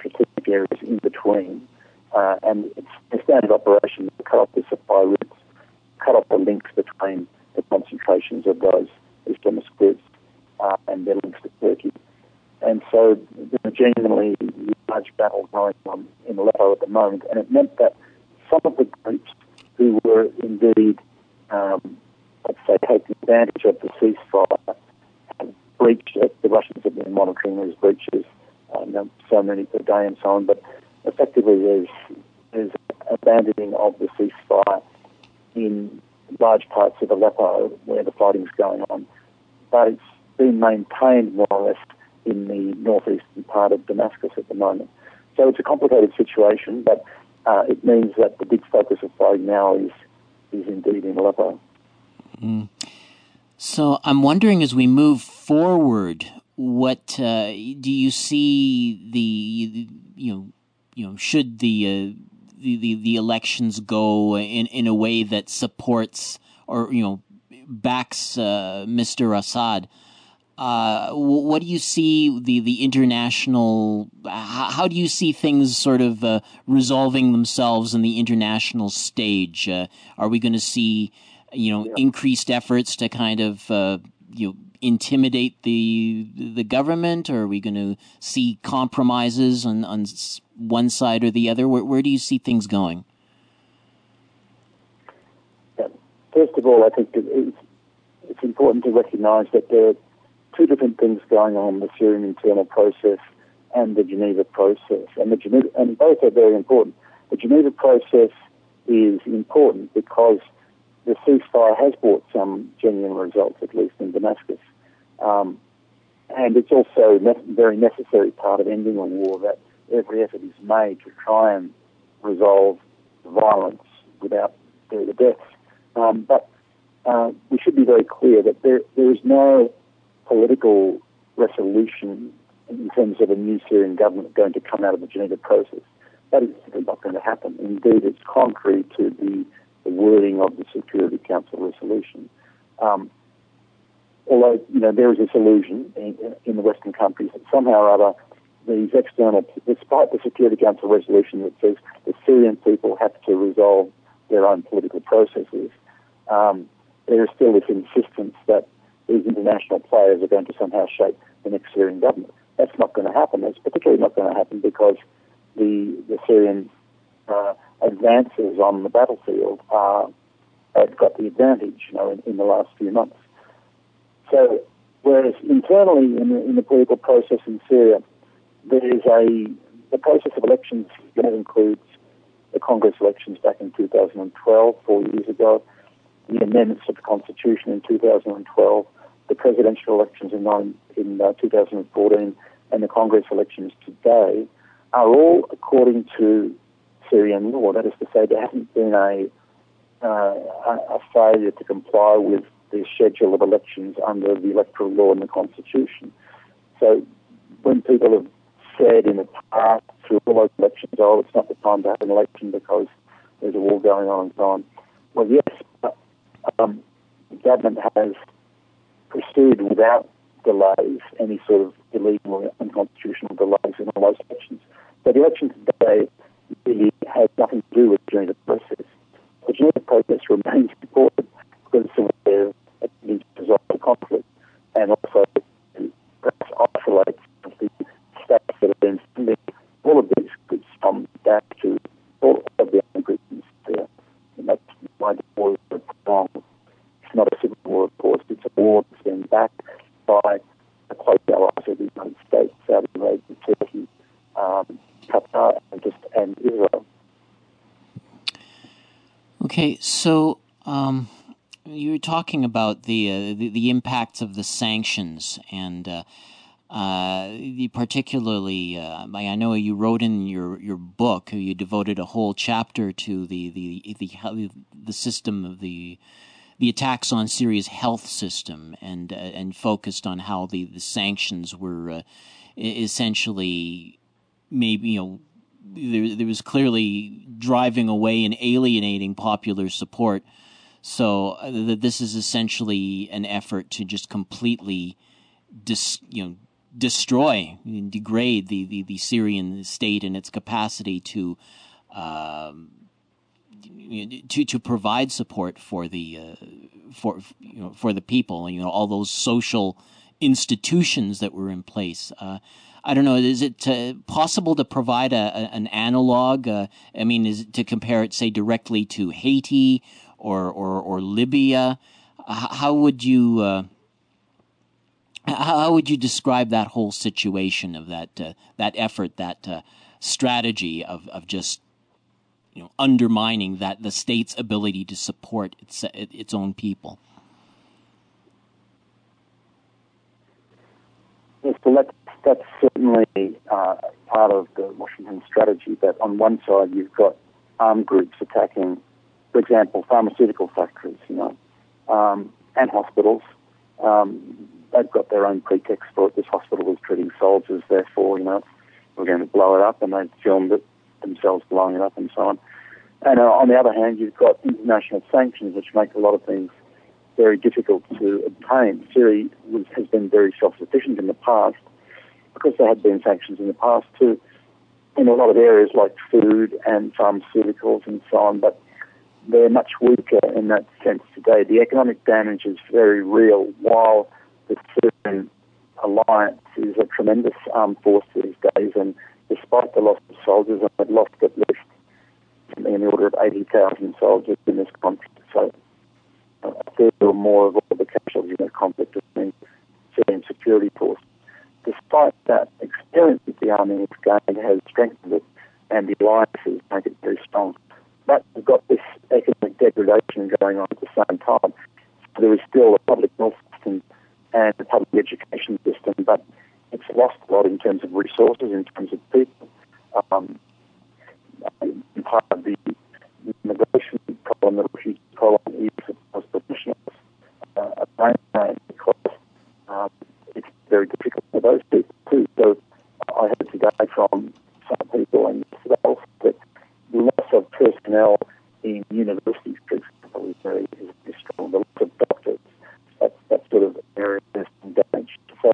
strategic areas in between. Uh, and it's a standard operation to cut off the supply routes, cut off the links between the concentrations of those Islamist groups uh, and their links to Turkey. And so there's a genuinely large battle going on in Aleppo at the moment, and it meant that some of the groups who were indeed, um, let's say, taking advantage of the ceasefire have breached it. The Russians have been monitoring these breaches, uh, you know, so many per day and so on, but effectively there's, there's abandoning of the ceasefire in large parts of Aleppo where the fighting's going on. But it's been maintained more or less in the northeastern part of Damascus at the moment. So it's a complicated situation, but uh, it means that the big focus of fighting now is is indeed in Aleppo. Mm. So I'm wondering, as we move forward, what uh, do you see the, you know, you know, should the, uh, the the the elections go in in a way that supports or you know backs uh, Mister Assad? Uh, what do you see the, the international, how, how do you see things sort of uh, resolving themselves in the international stage? Uh, are we going to see, you know, yeah. increased efforts to kind of, uh, you know, intimidate the the government, or are we going to see compromises on, on one side or the other? Where, where do you see things going? Yeah. First of all, I think it's, it's important to recognize that there are two different things going on, the Syrian internal process and the Geneva process. And the Geneva, and both are very important. The Geneva process is important because the ceasefire has brought some genuine results, at least in Damascus. Um, and it's also a ne- very necessary part of ending a war that every effort is made to try and resolve violence without further deaths. Um, but uh, we should be very clear that there there is no political resolution in terms of a new Syrian government going to come out of the Geneva process. That is simply not going to happen. Indeed, it's contrary to the, the wording of the Security Council resolution. Um, although, you know, there is this illusion in, in the Western countries that somehow or other these external, despite the Security Council resolution that says the Syrian people have to resolve their own political processes, um, there is still this insistence that these international players are going to somehow shape the next Syrian government. That's not going to happen. It's particularly not going to happen because the the Syrian uh, advances on the battlefield are, have got the advantage, you know, in, in the last few months. So, whereas internally in the, in the political process in Syria, there is a the process of elections that includes the Congress elections back in two thousand twelve, four years ago, the amendments to the Constitution in two thousand twelve, the presidential elections in, in uh, two thousand fourteen, and the Congress elections today are all according to Syrian law. That is to say, there hasn't been a, uh, a failure to comply with the schedule of elections under the electoral law and the Constitution. So when people have said in the past through all those elections, oh, it's not the time to have an election because there's a war going on and so on. Well, yes, but um, the government has pursued without delays any sort of illegal or unconstitutional delays in all those elections. So the election today really has nothing to do with the Geneva process. The Geneva process remains important because it's a way of resolve the conflict and also to perhaps isolate the states that have been sending all of these groups from back to all of the other groups there. And that's why the war is wrong. It's not a civil war, of course. It's a war that's been backed by the close allies of the United States, Saudi Arabia, Turkey, um, Qatar, and just and Israel. Okay, so um, you were talking about the, uh, the the impacts of the sanctions, and uh, uh, the particularly, uh, I know you wrote in your, your book, you devoted a whole chapter to the the the, the system of the the attacks on Syria's health system, and uh, and focused on how the, the sanctions were uh, essentially maybe you know. There, there was clearly driving away and alienating popular support. So uh, this is essentially an effort to just completely, dis, you know, destroy and degrade the, the, the Syrian state and its capacity to um, to to provide support for the uh, for you know for the people, you know, all those social institutions that were in place. Uh, I don't know. Is it uh, possible to provide a, a, an analog? Uh, I mean, is it to compare it, say, directly to Haiti or or, or Libya? H- how would you uh, how would you describe that whole situation of that uh, that effort, that uh, strategy of, of just you know undermining that the state's ability to support its its own people? Yes, well, that's, that's certainly uh, part of the Washington strategy, that on one side you've got armed groups attacking, for example, pharmaceutical factories, you know, um, and hospitals. Um, they've got their own pretext for it. This hospital was treating soldiers, therefore, you know, we're going to blow it up, and they filmed it themselves blowing it up and so on. And uh, on the other hand, you've got international sanctions, which make a lot of things very difficult to obtain. Syria was, has been very self-sufficient in the past because there had been sanctions in the past too, in a lot of areas like food and pharmaceuticals and so on, but they're much weaker in that sense today. The economic damage is very real, while the Syrian alliance is a tremendous armed force these days, and despite the loss of soldiers, and they've lost at least something in the order of eighty thousand soldiers in this conflict. So a third or more of all the casualties in the conflict has been Syrian security force. Despite that experience that the army has gained has strengthened it, and the alliances make it very strong. But we've got this economic degradation going on at the same time. So there is still a public health system and a public education system, but it's lost a lot in terms of resources, in terms of people. Um, part of the immigration problem, the refugee problem, is of course professionals, uh, a brain drain, because um, it's very difficult for those people too. So I heard today from some people and yesterday also that the loss of personnel in universities, for example, is very, is very strong. The loss of doctors, that's, that sort of area has been damaged. So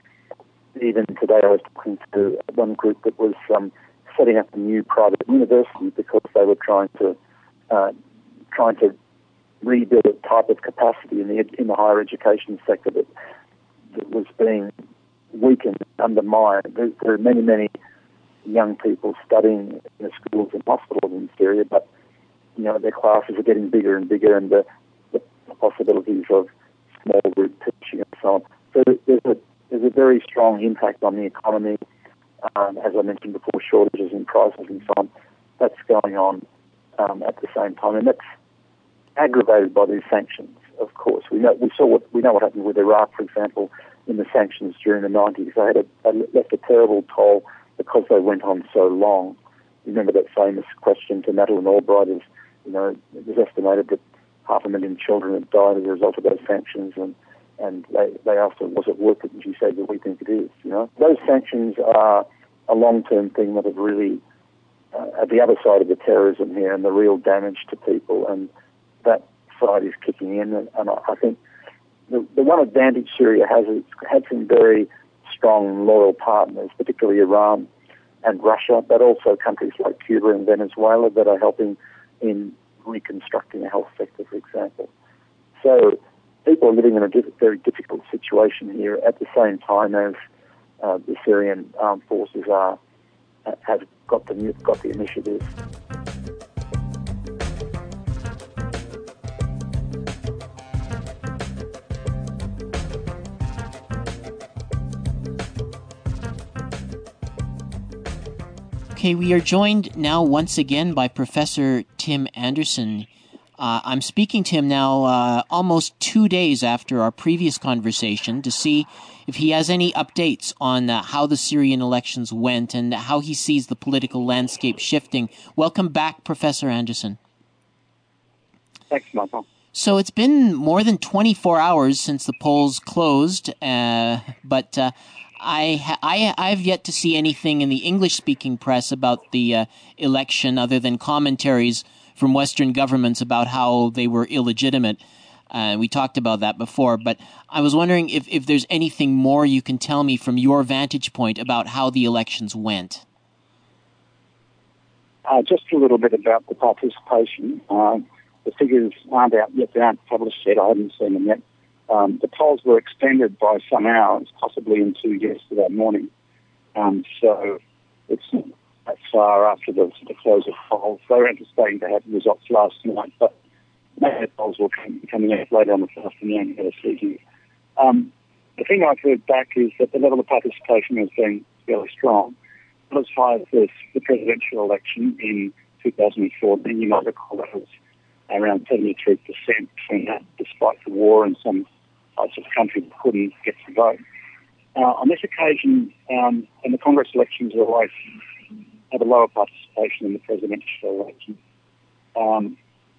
even today I was talking to one group that was um, setting up a new private university because they were trying to uh, trying to rebuild a type of capacity in the in the higher education sector that, that was being weakened, undermined. There, there are many, many young people studying in the schools and hospitals in Syria, but you know their classes are getting bigger and bigger, and the, the possibilities of small group teaching and so on. So there's a there's a very strong impact on the economy. Um, as I mentioned before, shortages in prices and so on. That's going on um, at the same time, and that's aggravated by these sanctions. Of course, we know we saw what we know what happened with Iraq, for example, in the sanctions during the nineties. They had a, they left a terrible toll because they went on so long. Remember that famous question to Madeleine Albright: is you know it was estimated that half a million children had died as a result of those sanctions, and and they, they asked her, was it worth it? And she said that we think it is. You know, those sanctions are a long-term thing that have really uh, at the other side of the terrorism here and the real damage to people, and that side is kicking in. And, and I, I think the, the one advantage Syria has is it's had some very strong, loyal partners, particularly Iran and Russia, but also countries like Cuba and Venezuela that are helping in reconstructing the health sector, for example. So people are living in a diff- very difficult situation here at the same time as uh, the Syrian armed forces are have got the got the initiative. Okay, we are joined now once again by Professor Tim Anderson. Uh, I'm speaking to him now uh, almost two days after our previous conversation to see if he has any updates on uh, how the Syrian elections went and how he sees the political landscape shifting. Welcome back, Professor Anderson. Thanks, Michael. So it's been more than twenty-four hours since the polls closed, uh, but uh, I, ha- I I've yet to see anything in the English-speaking press about the uh, election other than commentaries from Western governments about how they were illegitimate. Uh, we talked about that before, but I was wondering if, if there's anything more you can tell me from your vantage point about how the elections went. Uh, just a little bit about the participation. Uh, the figures aren't out yet, they aren't published yet, I haven't seen them yet. Um, the polls were extended by some hours, possibly into yesterday morning. Um, so it's not that far after the, the close of polls. They were anticipating to have the results last night, but maybe the polls will be coming out later on this afternoon. Let us see here. Um, the thing I've heard back is that the level of participation has been fairly strong. Not as high as this, the presidential election in two thousand fourteen. You might recall that was around seventy-three percent, between that, despite the war and some parts of the country that couldn't get to vote. Uh, on this occasion, um, and the Congress elections are always have a lower participation than the presidential election. Um,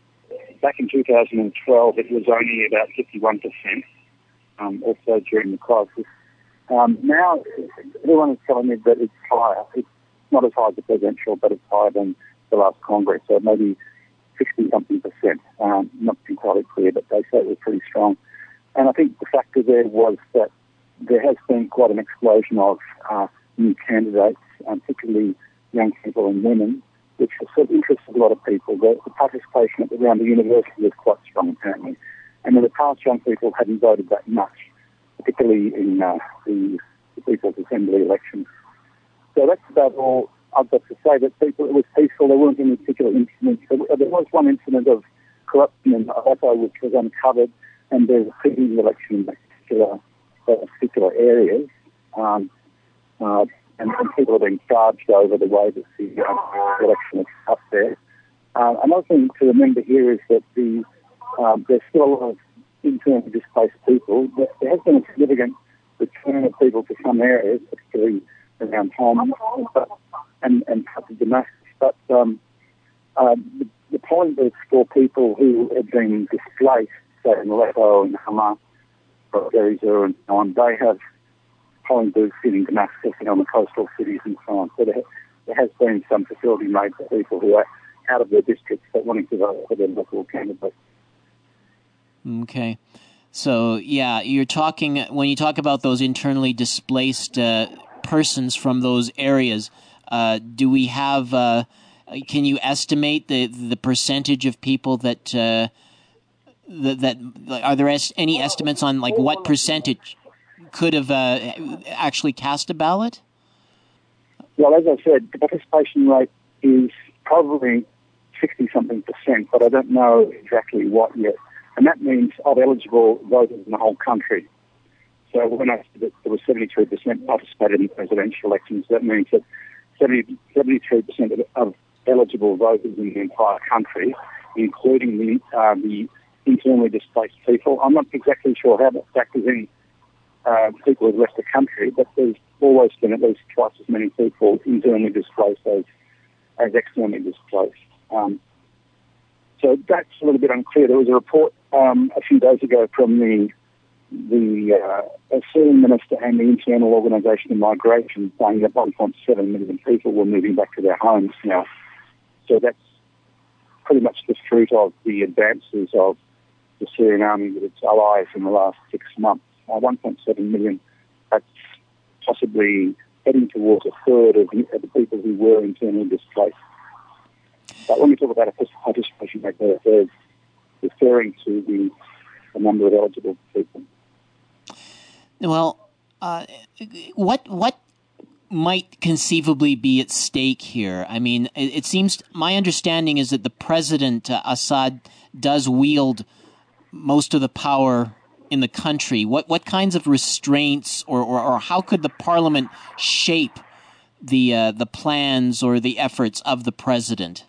back in two thousand twelve, it was only about fifty-one percent, um, also during the crisis. Um, now, everyone is telling me that it's higher. It's not as high as the presidential, but it's higher than the last Congress, so maybe sixty-something percent. Um, not entirely clear, but they say it was pretty strong. And I think the factor there was that there has been quite an explosion of uh, new candidates, um, particularly young people and women, which has sort of interested a lot of people. The, the participation around the university was quite strong, apparently. And in the past, young people hadn't voted that much, particularly in uh, the, the People's Assembly elections. So that's about all I've got to say. That people, it was peaceful. There weren't any particular incidents. There, there was one incident of corruption in Ohio which was uncovered, and there's a previous election in that particular, uh, particular areas. Um, uh, and, and people are being charged over the way that the uh, election is up there. Uh, another thing to remember here is that the um, there's still a lot of internally displaced people. There has been a significant return of people to some areas, particularly around Homs and, and parts of Damascus. But um, uh, the, the polling booths for people who have been displaced, say in Aleppo and Hama, or Deir and so on, they have polling booths in Damascus and on the coastal cities and so on. So there, there has been some facility made for people who are out of their districts but wanting to vote for their local candidates. Okay. So, yeah, you're talking, when you talk about those internally displaced uh, persons from those areas, uh, do we have, uh, can you estimate the the percentage of people that, uh, that, that are there any estimates on, like, what percentage could have uh, actually cast a ballot? Well, as I said, the participation rate is probably sixty-something percent, but I don't know exactly what yet. And that means of eligible voters in the whole country. So when I said that there was seventy-three percent participated in the presidential elections, that means that seventy, seventy-three percent of, of eligible voters in the entire country, including the, uh, the internally displaced people. I'm not exactly sure how that factors in uh, people who've left the country, but there's always been at least twice as many people internally displaced as, as externally displaced. Um, So that's a little bit unclear. There was a report um, a few days ago from the the uh, Asylum Minister and the Internal Organisation of Migration saying that one point seven million people were moving back to their homes now. So that's pretty much the fruit of the advances of the Syrian army with its allies in the last six months. Uh, one point seven million, that's possibly heading towards a third of the, of the people who were internally displaced. But when we talk about a participation rate there, they're referring to the, the number of eligible people. Well, uh, what what might conceivably be at stake here? I mean, it, it seems, my understanding is that the president, uh, Assad, does wield most of the power in the country. What what kinds of restraints, or, or, or how could the parliament shape the uh, the plans or the efforts of the president?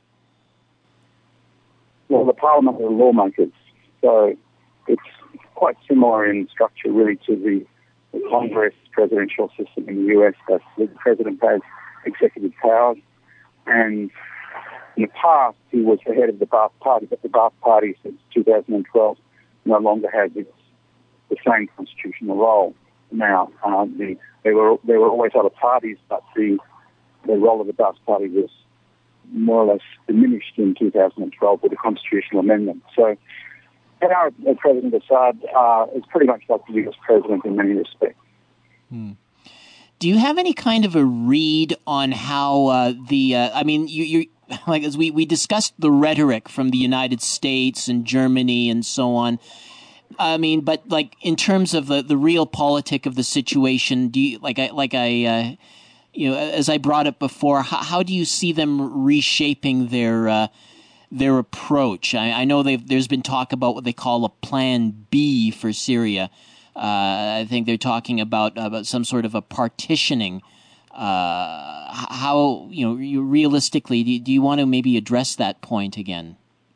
Well, the parliament are lawmakers, so it's quite similar in structure, really, to the, the Congress presidential system in the U S. That the president has executive powers, and in the past he was the head of the Ba'ath Party, but the Ba'ath Party since two thousand twelve no longer has its, the same constitutional role. Now, um, the, there were there were always other parties, but the the role of the Ba'ath Party was more or less diminished in two thousand twelve with the constitutional amendment. So Now, President Assad uh, is pretty much like the U S president in many respects. Hmm. Do you have any kind of a read on how uh, the? Uh, I mean, you, you like as we, we discussed the rhetoric from the United States and Germany and so on. I mean, but like in terms of the, the real politic of the situation, do you like I like I uh, you know as I brought up before, how, how do you see them reshaping their uh, their approach? I, I know they've, there's been talk about what they call a Plan B for Syria. Uh, I think they're talking about about some sort of a partitioning. Uh, how you know you realistically do, do you want to maybe address that point again?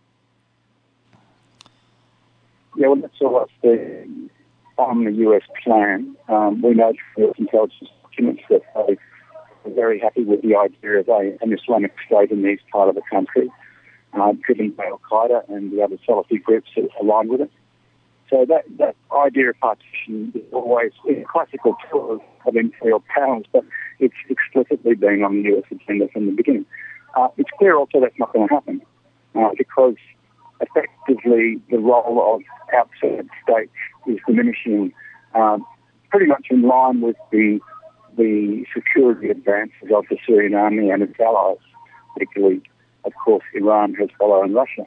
Yeah, well, that's all the on the U S plan. Um, we know from U S intelligence documents that they are very happy with the idea of a, an Islamic State in the east part of the country, uh, driven by Al Qaeda and the other Salafi groups that align with it. So that, that idea of partition is always a classical tool of, of imperial powers, but it's explicitly been on the U S agenda from the beginning. Uh, it's clear also that's not going to happen uh, because effectively the role of outside states is diminishing um, pretty much in line with the the security advances of the Syrian army and its allies, particularly, of course, Iran, Hezbollah and Russia.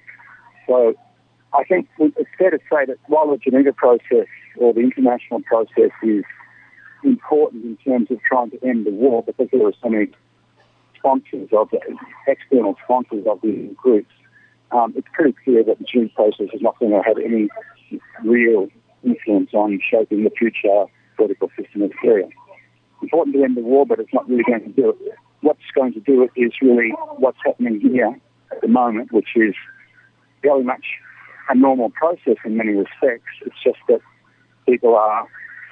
So I think it's fair to say that while the Geneva process or the international process is important in terms of trying to end the war, because there are so many sponsors of the external sponsors of the groups, um, it's pretty clear that the Geneva process is not going to have any real influence on shaping the future political system of Syria. It's important to end the war, but it's not really going to do it. What's going to do it is really what's happening here at the moment, which is very much a normal process in many respects. It's just that people are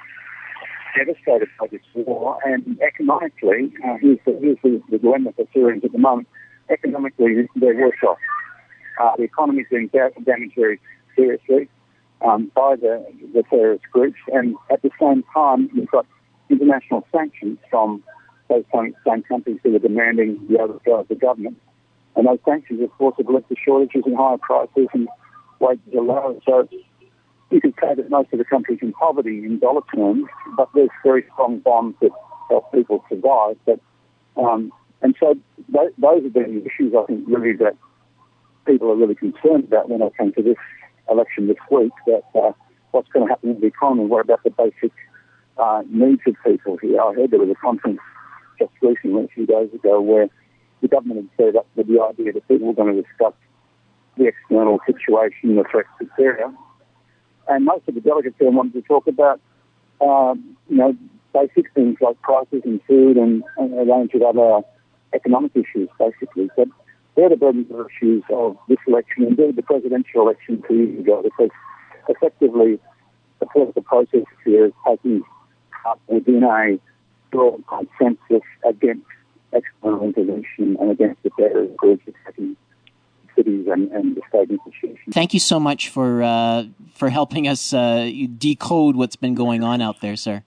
devastated by this war, and economically, uh, here's, the, here's the, the dilemma for Syrians at the moment, economically they're worse off. Uh, the economy is being damaged very seriously um, by the, the terrorist groups, and at the same time you've got international sanctions from those same, same countries who are demanding the overthrow of the government. And those sanctions, of course, have led to shortages and higher prices and wages are low. So you can say that most of the countries in poverty in dollar terms, but there's very strong bonds that help people survive. But um, and so th- those have been the issues, I think, really that people are really concerned about when it comes to this election this week, that uh, what's going to happen with the economy, what about the basic uh, needs of people here. I heard there was a conference just recently, a few days ago, where the government had set up with the idea that people were going to discuss the external situation, the threats to Syria. And most of the delegates there wanted to talk about, um, you know, basic things like prices in food and, and a range of other economic issues, basically. But they're the burden of issues of this election, indeed the presidential election two years ago, because effectively the political process here is taking up within a broad consensus against external intervention and against the terrorist groups attacking cities and, and the state institutions. Thank you so much for uh, for helping us uh, decode what's been going on out there, sir.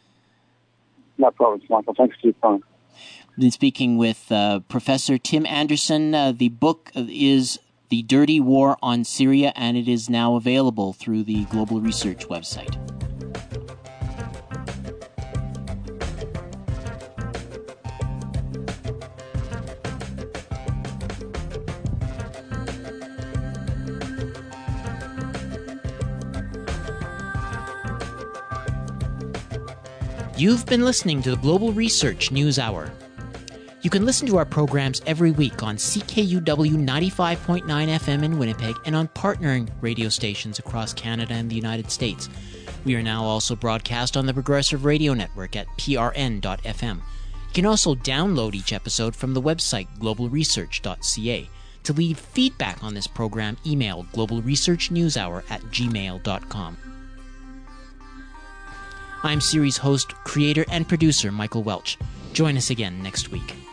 No problem, Michael. Thanks for your time. I've been speaking with uh, Professor Tim Anderson. Uh, the book is The Dirty War on Syria, and it is now available through the Global Research website. You've been listening to the Global Research News Hour. You can listen to our programs every week on C K U W ninety-five point nine F M in Winnipeg and on partnering radio stations across Canada and the United States. We are now also broadcast on the Progressive Radio Network at P R N dot F M. You can also download each episode from the website global research dot c a. To leave feedback on this program, email global research news hour at gmail dot com. I'm series host, creator, and producer Michael Welch. Join us again next week.